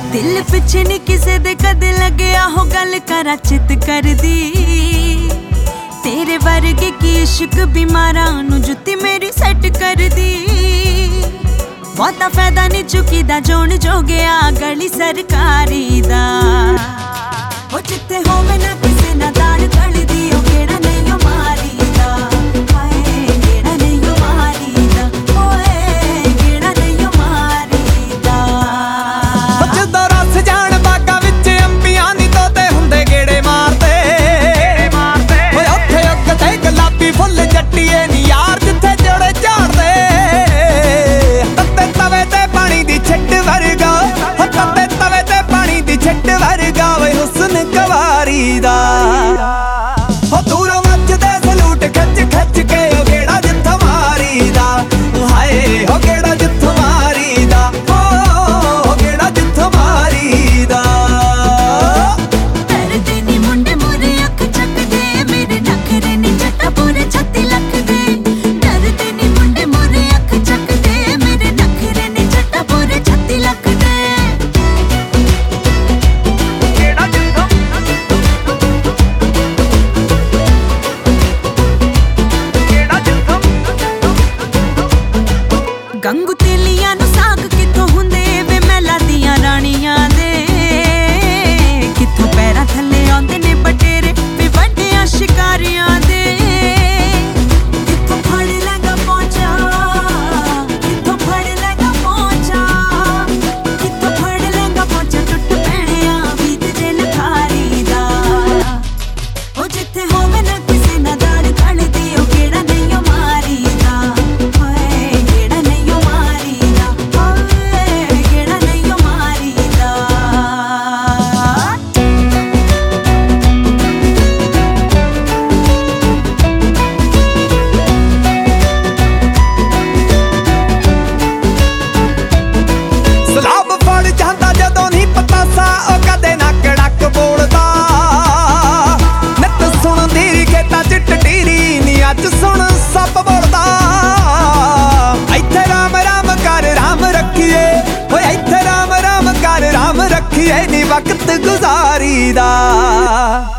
दिल पिछे नी किसे दे कदे लग्या हो गल करा चित कर दी। तेरे वर्गे की इश्क बीमारा नु जुत्ती मेरी सेट कर दी। बहुता फायदा नहीं चुकी दा जोन जो गया गली सरकारी दा। ओ जिथे होवे ना किसे ना दाड़ गल दी ओ केड़ा नहीं ओ मारी दा। हाय केड़ा नहीं ओ मारी दा। ओए केड़ा नहीं ओ मारी दा। जदों रस जान बागा विच अंबियां नी तोते हुंदे गेड़े मारदे। ओए उत्थे उगदे गुलाबी फुੱਲ जट्टीए नी यार जिथे जोड़े झाड़दे। तत्ते तवे ते पानी दी छिट वर्गा तत्ते तवे ते पानी दी छिट वर्गा वे हुस्न कवारी दा। हो दूरों मचदे सलूट खच खच के ओ गेड़ा जित्थों मारी दा। हाय हो गेड़ा जित्थों मारी दा। हो गेड़ा जित्थों मारी दा। डरदे नी मुंडे मोरे अख चकदे मेरे नखरे नी जट्टा पूरे 36 लाख दे। डरदे नी मुंडे मोरे अख चकदे मेरे नखरे नी जट्टा पूरे 36 लाख दे। गंगू तेलियां नू साग किथों हुंदे वे मैला दियां राणियां दे। किथों पैरां थल्ले आउंदे ने बटेरे वे वड्डियां शिकारियां दे। किथों फड़ लैगा पहुंचा किथों फड़ लैगा पहुंचा किथों फड़ लैगा पहुंचा टुट पैणिया बीत जे लखारी दा। ओ जिथे होवे ना किसे ना दाड़ गल दी ओ केड़ा नहीं ओ मारी दा। हाय केड़ा नहीं ओ मारी दा। हाय केड़ा नहीं ओ मारी दा। सलाब फड़ जांदा जदों नी पतासा ओ कदे ना कड़क बोलदा। नित सुणदी खेतां च टटीरी नी अज सुण सप बोलदा। इत्थे राम राम कर राम रखिए ओए इत्थे राम राम कर राम रखिए नी वक्त गुजारी दा।